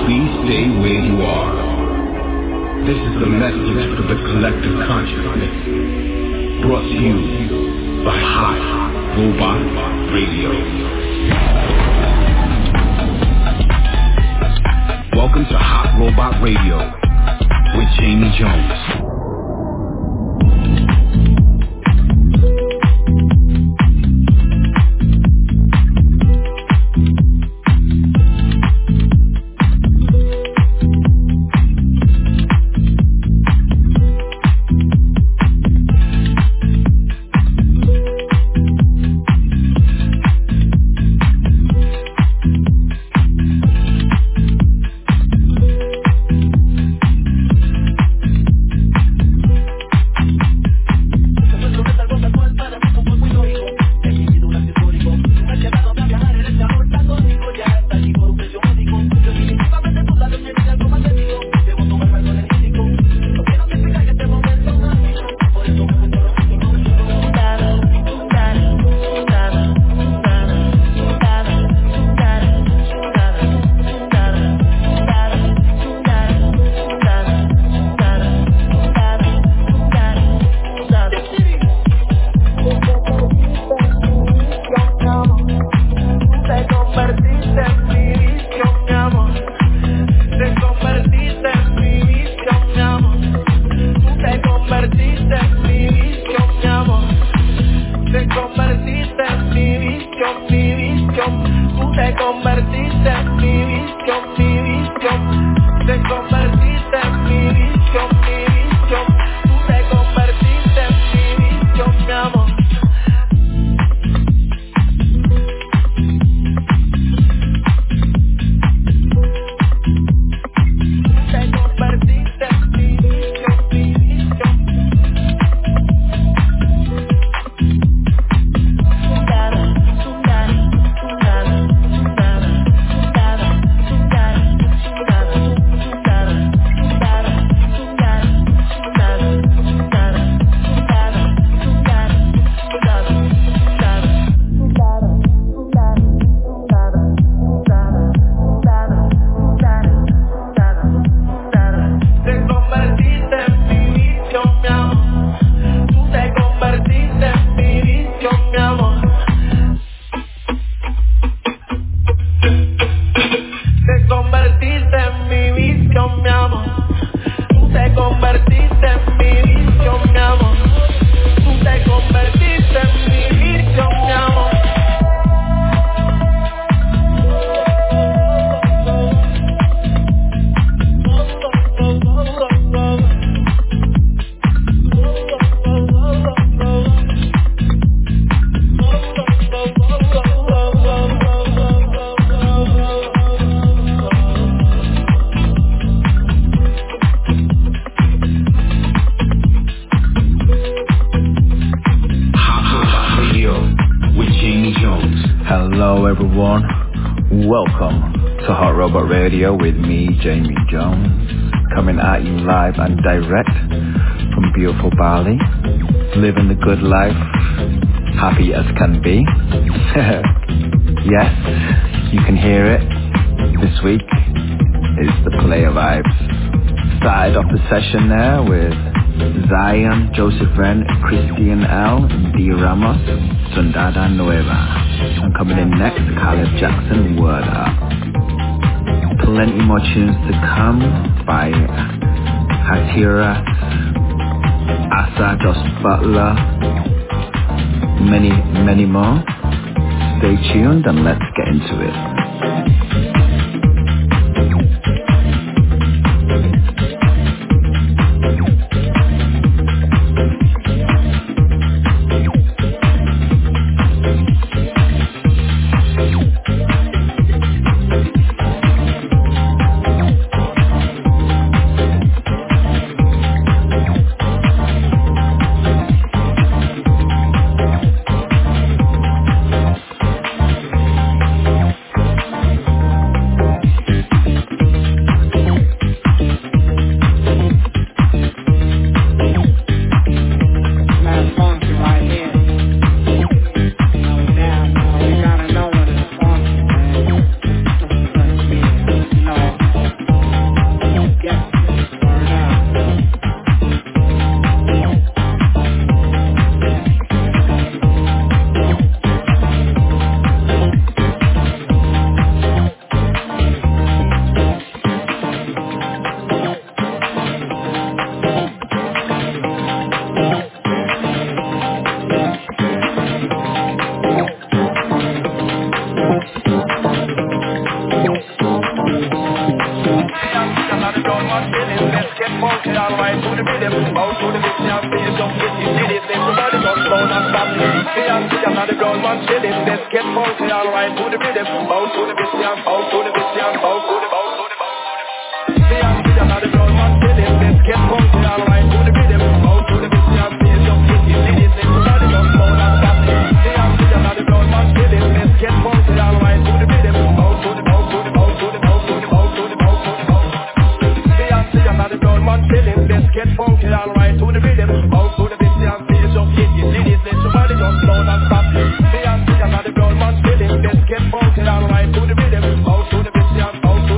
Please stay where you are. This is the message for the collective consciousness. Brought to you by Hot Robot Radio. Welcome to Hot Robot Radio with Jamie Jones. With me, Jamie Jones, coming at you live and direct from beautiful Bali, living the good life, happy as can be. Yes, you can hear it. This week is the Player Vibes. Started off the session there with Zion, Joseph Wren, Christian L, D. Ramos, Sundada Nueva. And coming in next, Caleb Jackson, Word Up. Plenty more tunes to come by Hatira, Asa, Josh Butler, many more. Stay tuned and let's get into it. the rhythm, bounce to the beat, and feel just with it. Did it, let somebody just slow and stop. See and see, I'm not the ground man chilling. Let's get funky, alright, to the rhythm, bounce to the beat, and bounce to the beat, and bounce to the bounce to the bounce. See and see, I'm not the ground man chilling. Let's get funky, alright, to the rhythm, bounce to the beat, and feel just with it. Did it, let somebody just slow and stop. See and see, I'm not the ground man chilling. Let's get funky, alright, to the rhythm, bounce to the bounce to the bounce to the bounce to the bounce to the bounce to the bounce. See and see, I'm not the ground man chilling. Let's get funky, alright, to the rhythm, bounce to the beat, and feel just with it. Did it, let somebody just slow and stop. See and see, I'm not the ground man chilling. Let's get funky, alright, to the rhythm, bounce to the beat, and bounce to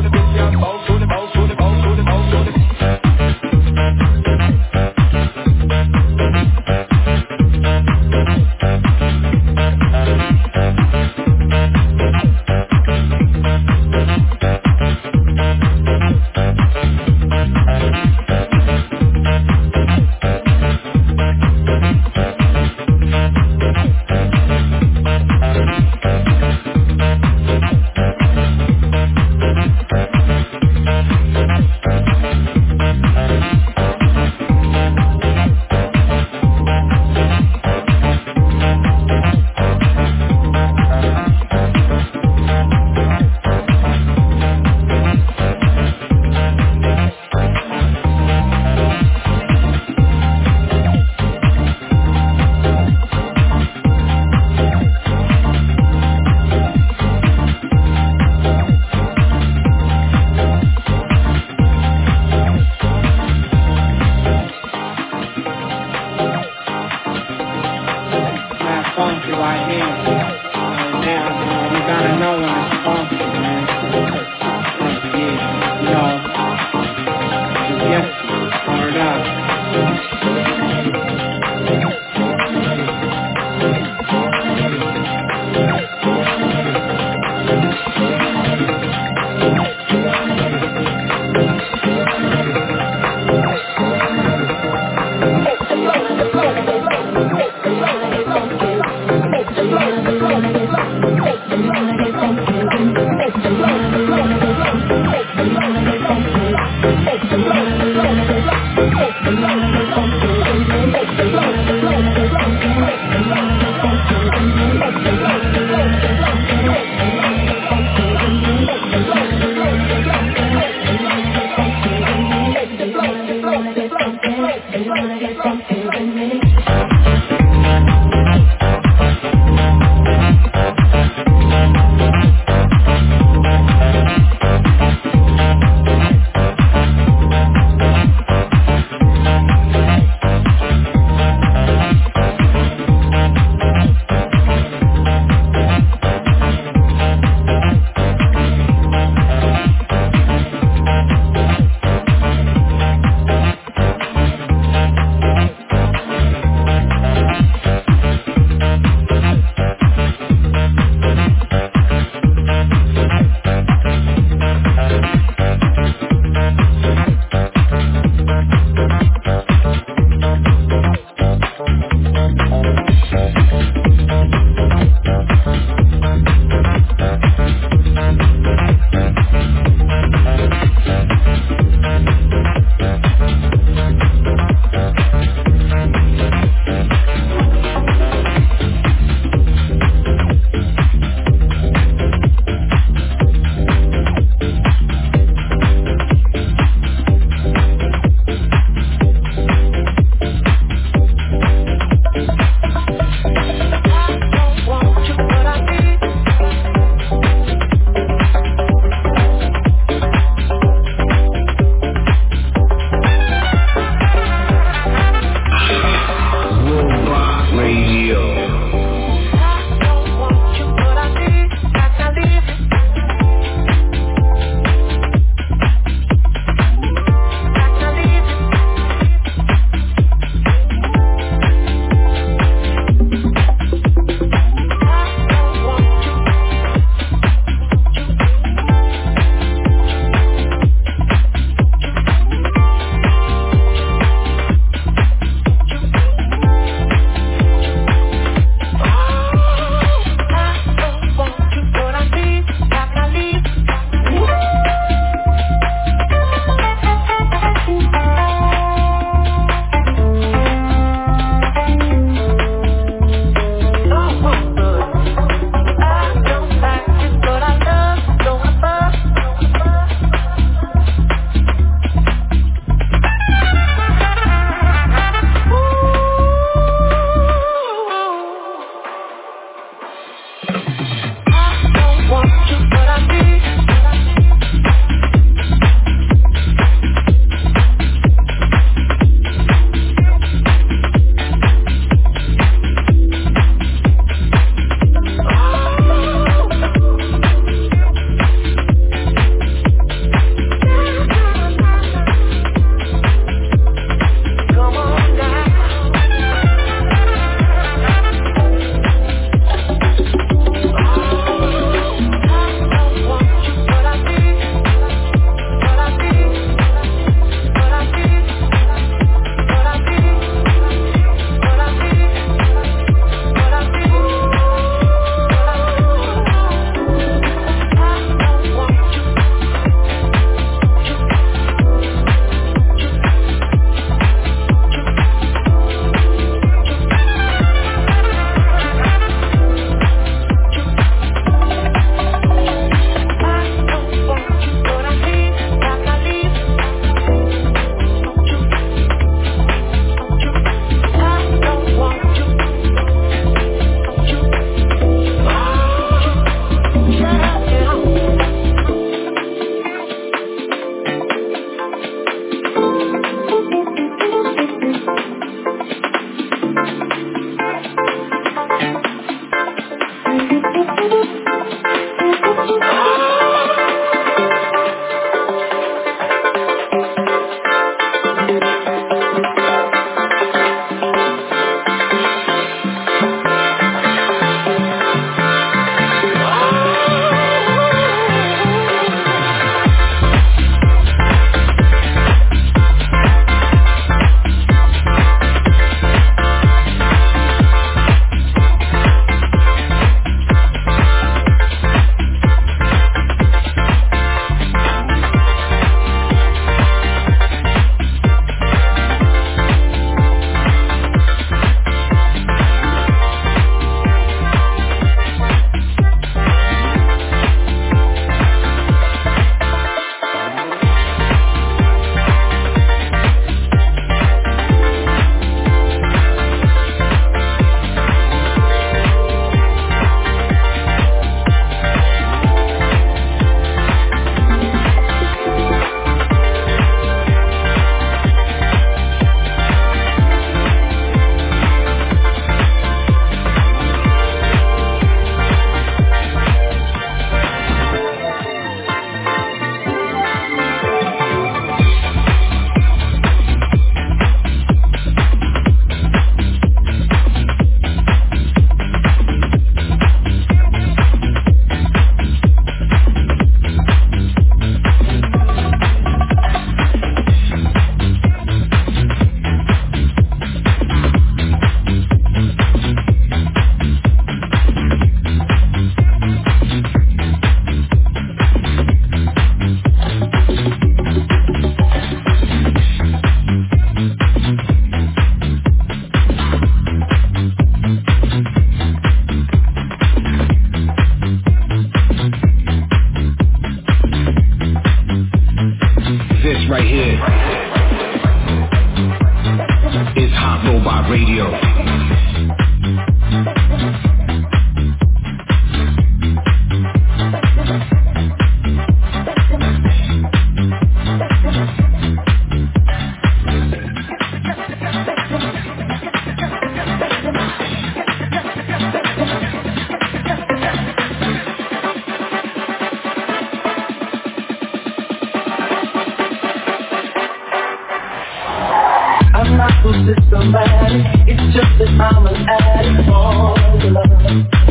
systematic. It's just that I'm an addict for love.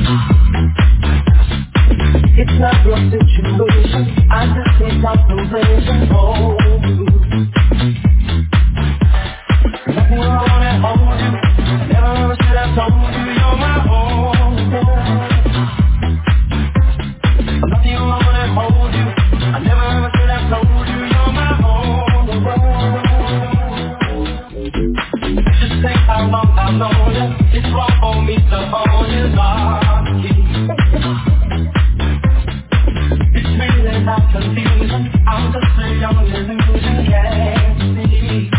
It's not your situation, I just need contemplation for you. Let me run and hold you. Never should have told you you're my own girl. Let me run and hold you. I never should have told you you're my own girl. Just think how long I've known you. It's wrong for me to hold you lock key. It's really not confusing. I'm just a young illusion, can't see.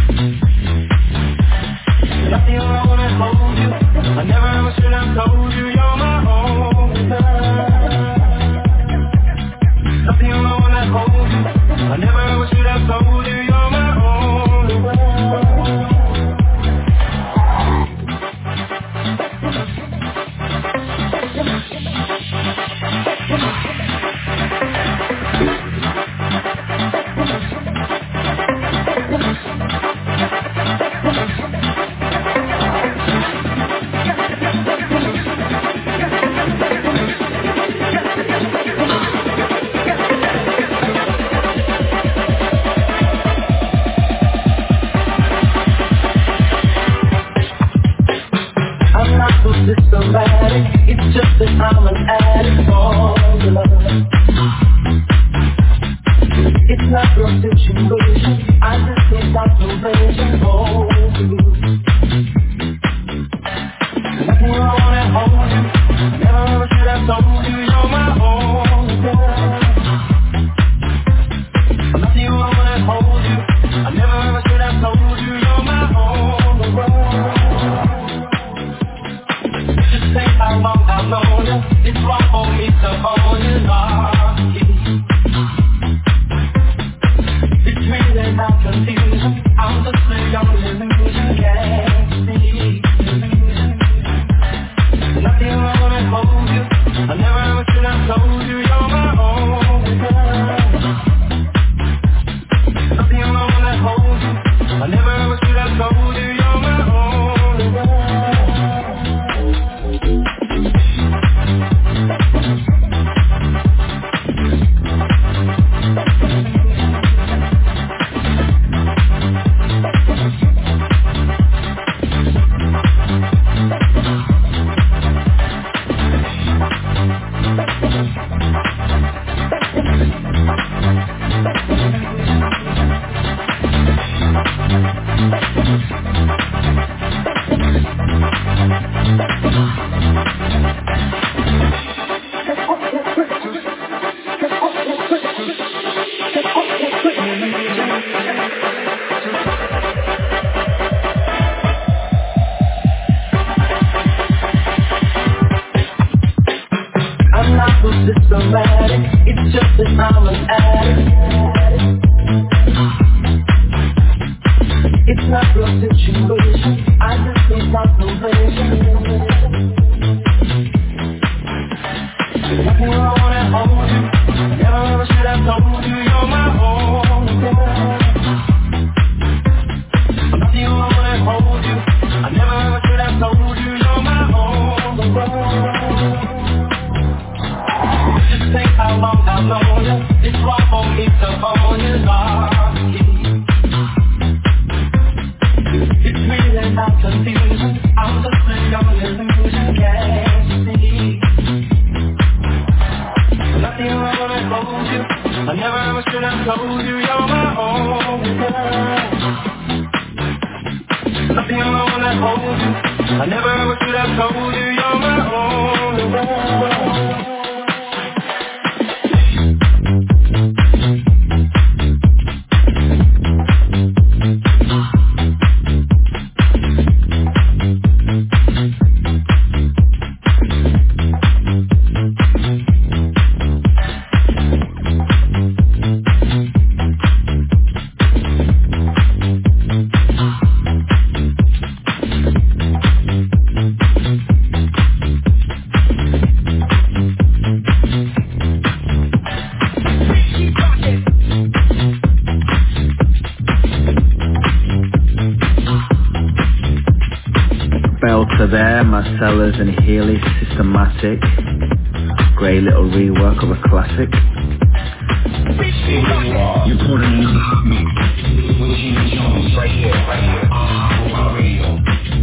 Nothing wrong and hold you. I never should have told you you're my own girl. Nothing wrong and hold you. I never should have told you you're my own girl. It's just that I'm an addict for love. It's not your situation, I just need contemplation for you. Let me run and hold you. Never should have told you you're my own girl. Let me run and hold you. I never should have told you you're my own girl. Think how long I've known you. It's wrong for me to hold you lock key. It's really not confusing. I'm just a young illusion, can't see. Nothing wrong and hold you. I never should have told you you're my own girl. Nothing wrong and hold you. I never should have told you you're my own girl. It's just that I'm an addict. It's not your situation, I just need contemplation. Let me run and hold you. Never should have told you you're my own girl. Let me run and hold you. I never should have told you you're my own girl. Just think how long I've known you. It's wrong for me to hold you lock key. It's really not confusing. I'm just a young illusion, can't see. Nothing wrong and hold you. I never should have told you you're my own girl. Nothing wrong and hold you. I never should have told you you're my own girl. there, Marcellus and Healy, Systematic. Great little rework of a classic. You're putting another hot mix with Gina Jones right here, on radio.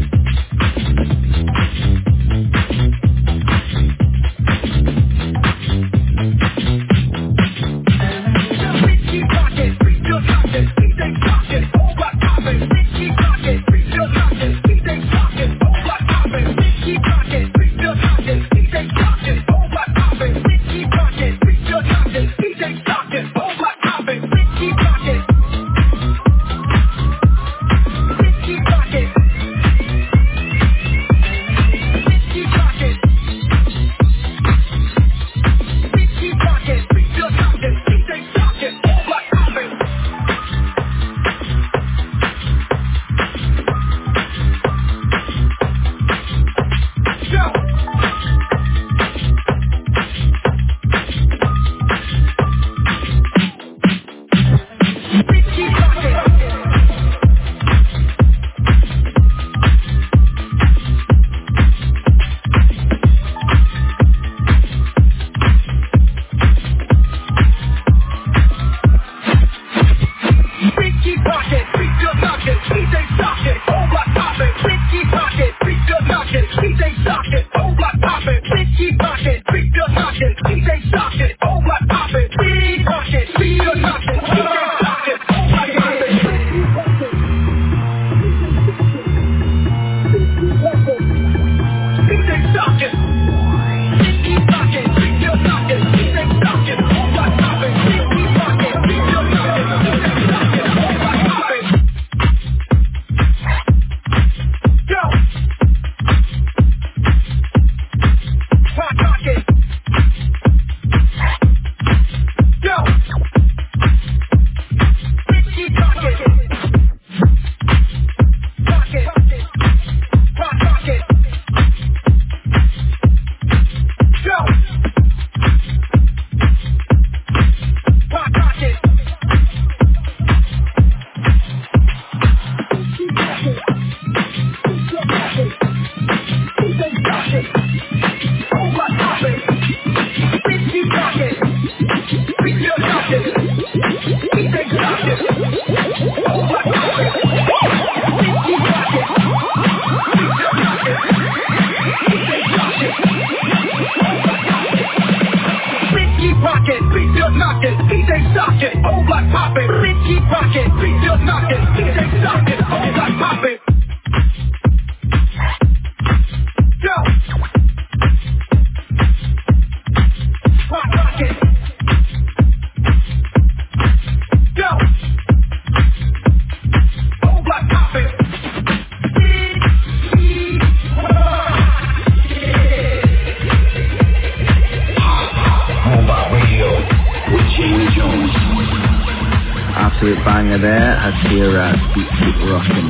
There, Hasira, keep rocking.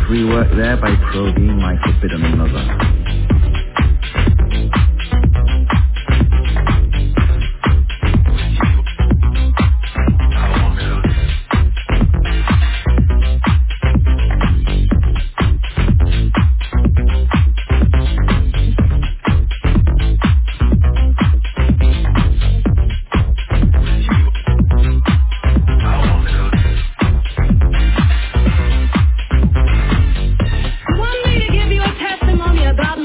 rework there by Proby, Michael Bid and another. Want me to give you a testimony about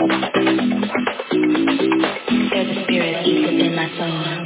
There's a spirit deep within my soul.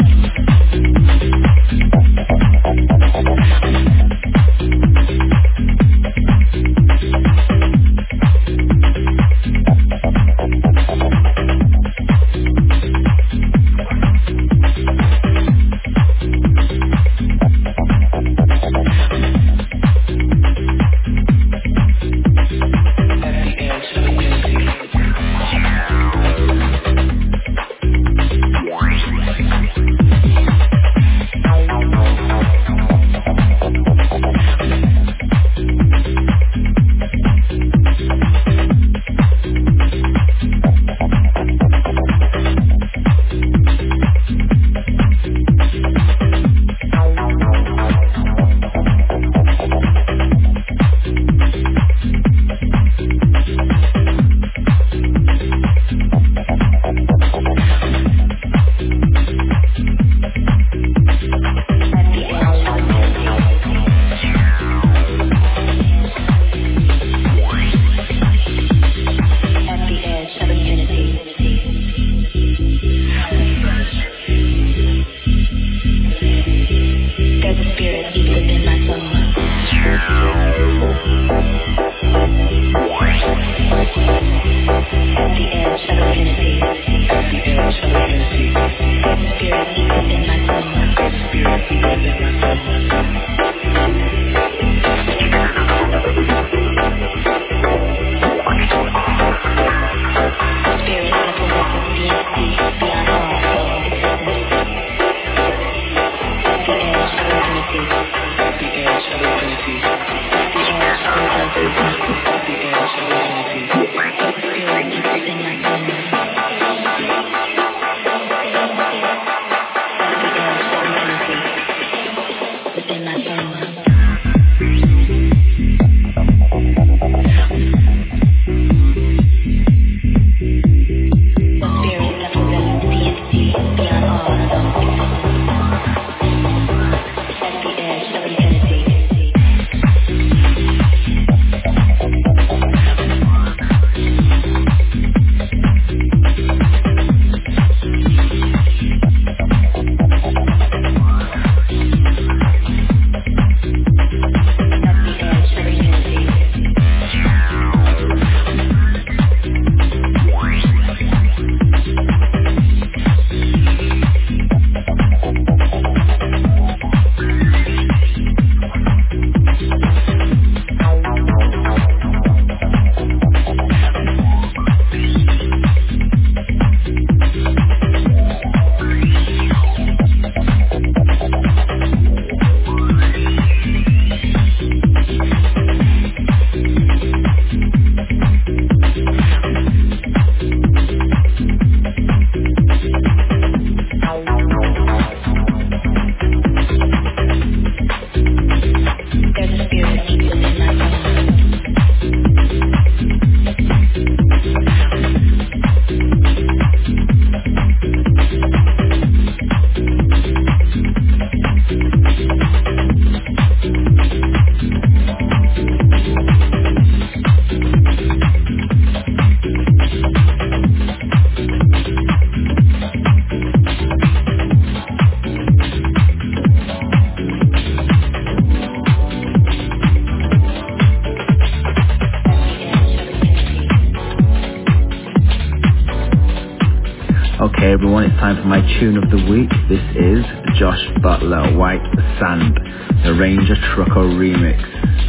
Okay everyone, it's time for my tune of the week. This is Josh Butler, White Sand, the Ranger Trucker remix.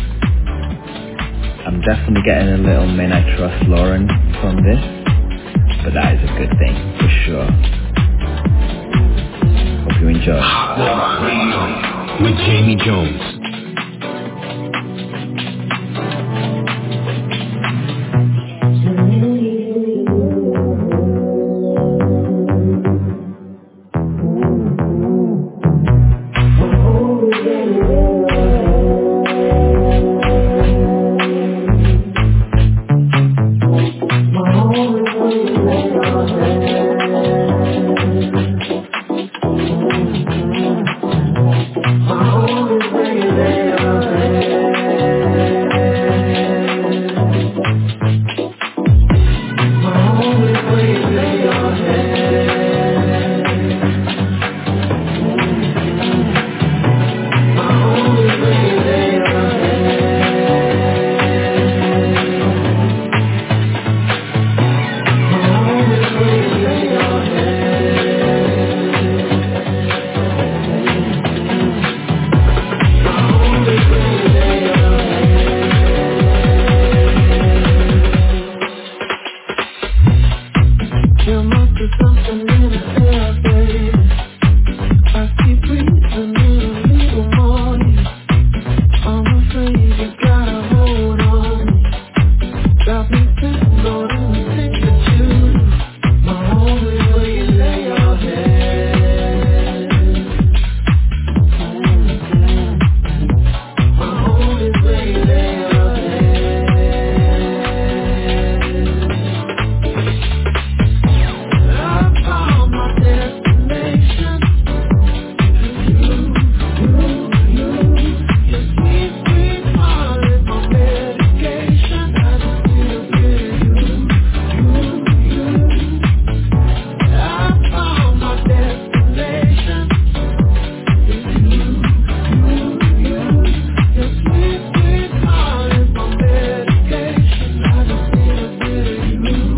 I'm definitely getting a little Min I Trust Lauren from this, but that is a good thing, for sure. Hope you enjoy. With Jamie Jones. My home is where you There must be something in the air, baby. I keep breathing in a little more. I'm afraid you gotta hold on. Got me tangled in the things that you do. My home is where you lay your head. My home is where you lay your head. I found my destination. Your sweet, sweet smile is my medication. I just feel good. I found my destination. Your sweet, sweet smile is my medication. I just feel good.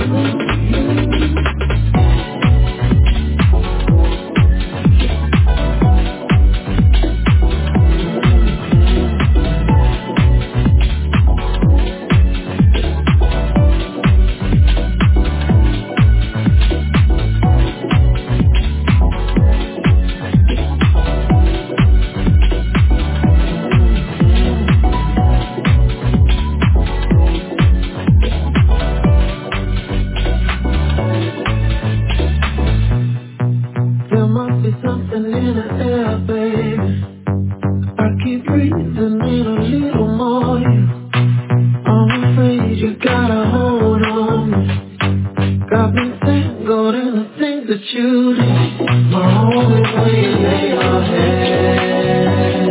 There must be something in the air, baby. I keep breathing in a little more. I'm afraid you gotta hold on. Got me tangled in the things that you do. My home is where you lay your head.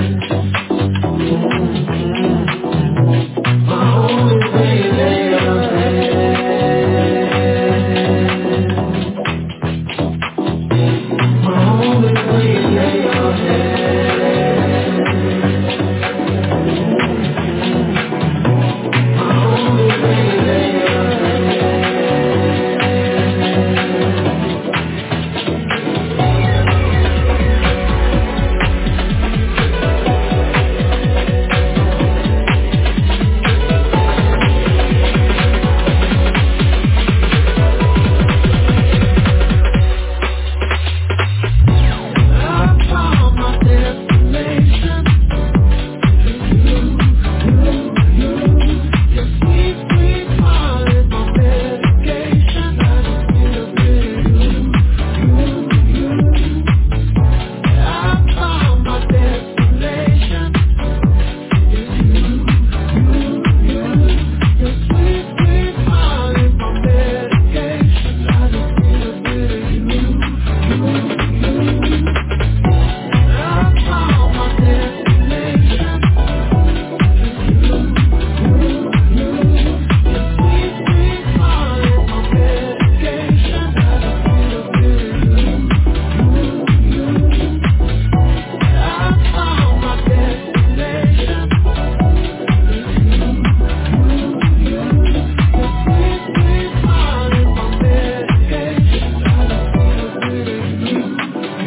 My home is where you lay your head. My home is where you lay your head. My home is where you lay your head. I found my destination. Your sweet, sweet smile is my medication. I just feel good. I found my destination. Your sweet, sweet smile is my medication. I just feel good. I found my destination. Your sweet, sweet smile is my medication. I just feel good. I found my destination. Your sweet, sweet smile is my medication. I just feel good.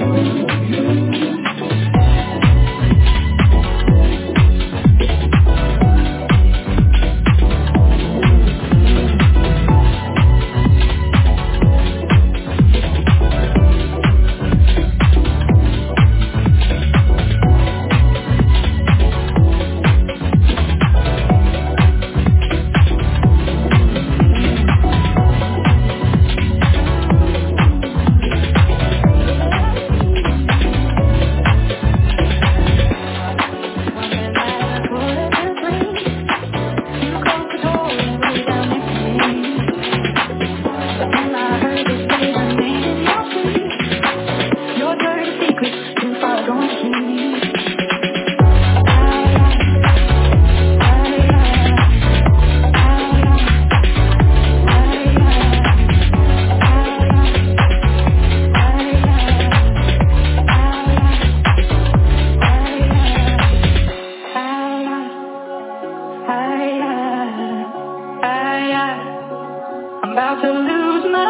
I'm about to lose my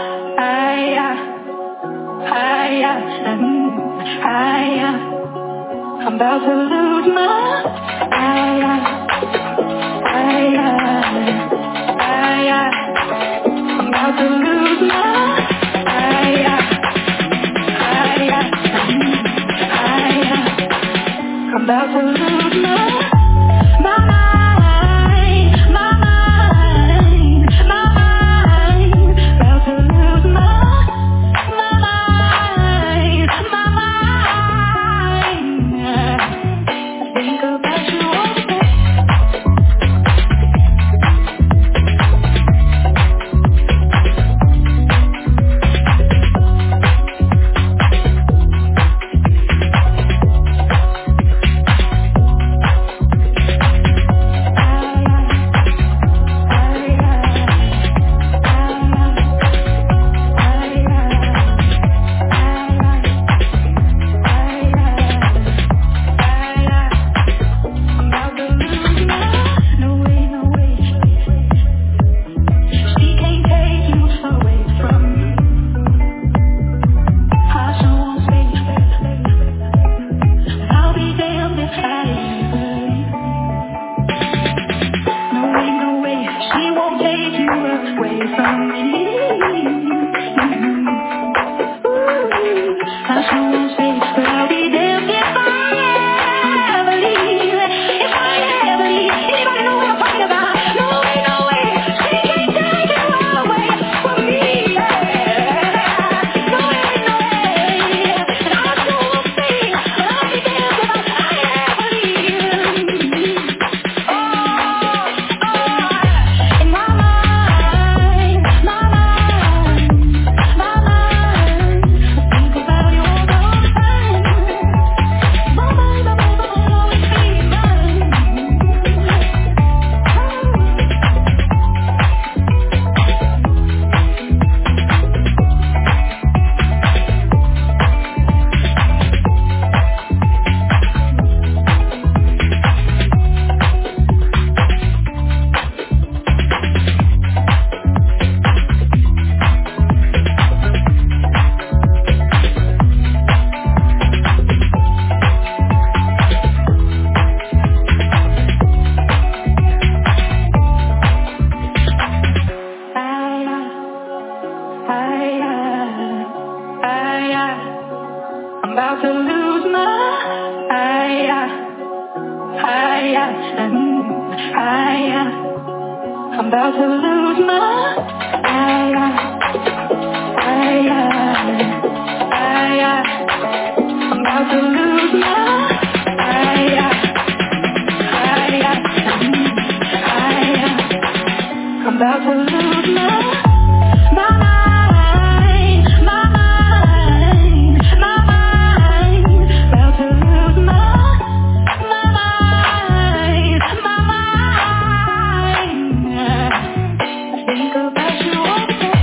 I'm about to lose my I'm about to lose I'm about to lose my I'm about to lose my I'm about to lose my I'm about to lose my mind, my mind, my mind. About to lose my mind, my mind. Think about you all day.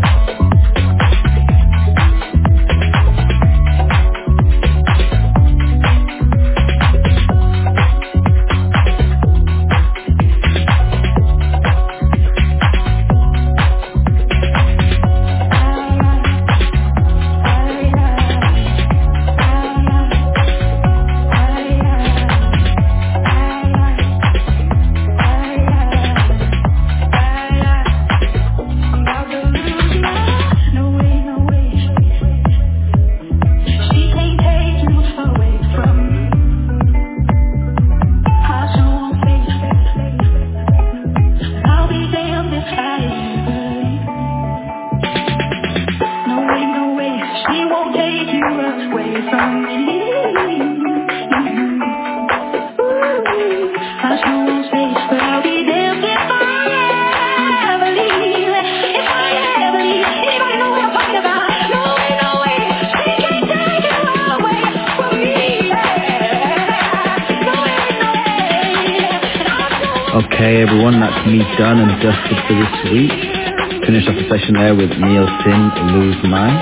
Okay everyone, that's me done and dusted for this week. Finished off the session there with Neil Sin, Lose Mine.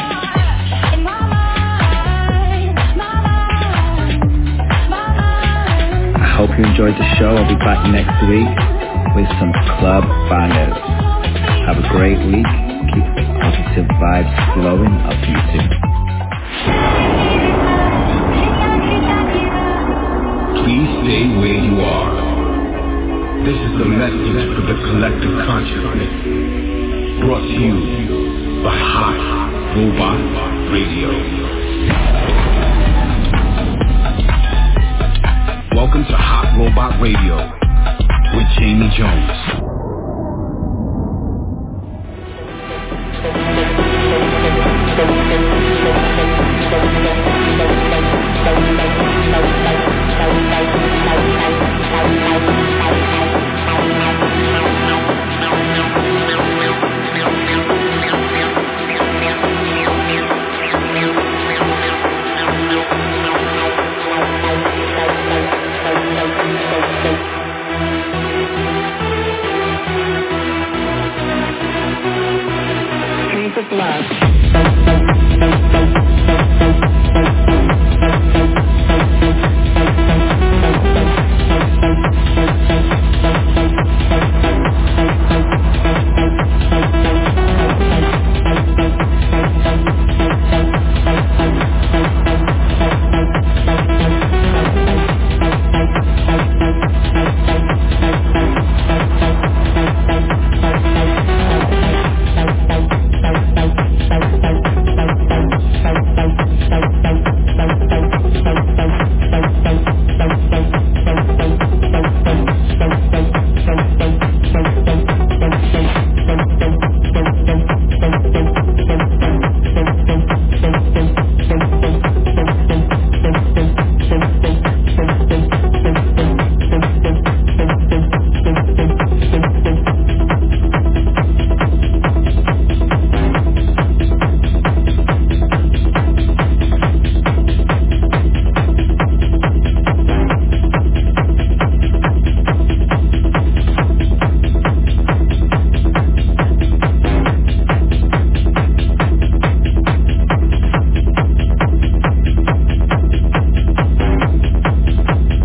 I hope you enjoyed the show. I'll be back next week with some club bangers. Have a great week. Keep the positive vibes flowing. I'll see you soon. Please stay where you are. This is the message for the collective consciousness, brought to you by Hot Robot Radio. Welcome to Hot Robot Radio with Jamie Jones. Love.